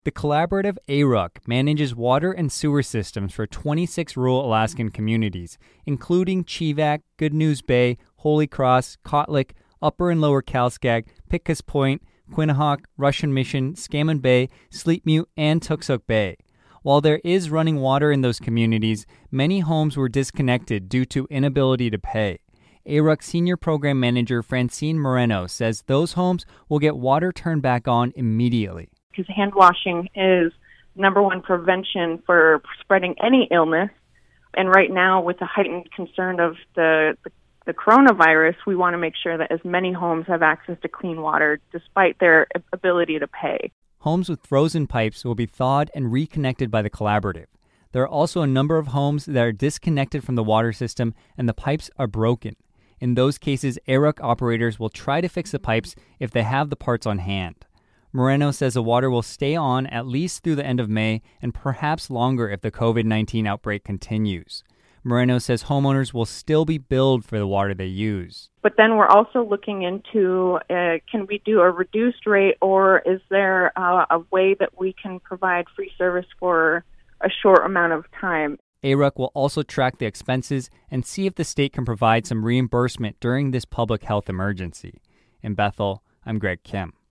The collaborative ARUC manages water and sewer systems for 26 rural Alaskan communities, including Chevak, Good News Bay, Holy Cross, Kotlik, Upper and Lower Kalskag, Pitkas Point, Quinnahock, Russian Mission, Scammon Bay, Sleepmute, and Tuksuk Bay. While there is running water in those communities, many homes were disconnected due to inability to pay. ARUC Senior Program Manager Francine Moreno says those homes will get water turned back on immediately. Because hand washing is number one prevention for spreading any illness. And right now, with the heightened concern of the coronavirus, we want to make sure that as many homes have access to clean water despite their ability to pay. Homes with frozen pipes will be thawed and reconnected by the collaborative. There are also a number of homes that are disconnected from the water system and the pipes are broken. In those cases, ARUC operators will try to fix the pipes if they have the parts on hand. Moreno says the water will stay on at least through the end of May and perhaps longer if the COVID-19 outbreak continues. Moreno says homeowners will still be billed for the water they use. But then we're also looking into, can we do a reduced rate, or is there a way that we can provide free service for a short amount of time? ARUC will also track the expenses and see if the state can provide some reimbursement during this public health emergency. In Bethel, I'm Greg Kim.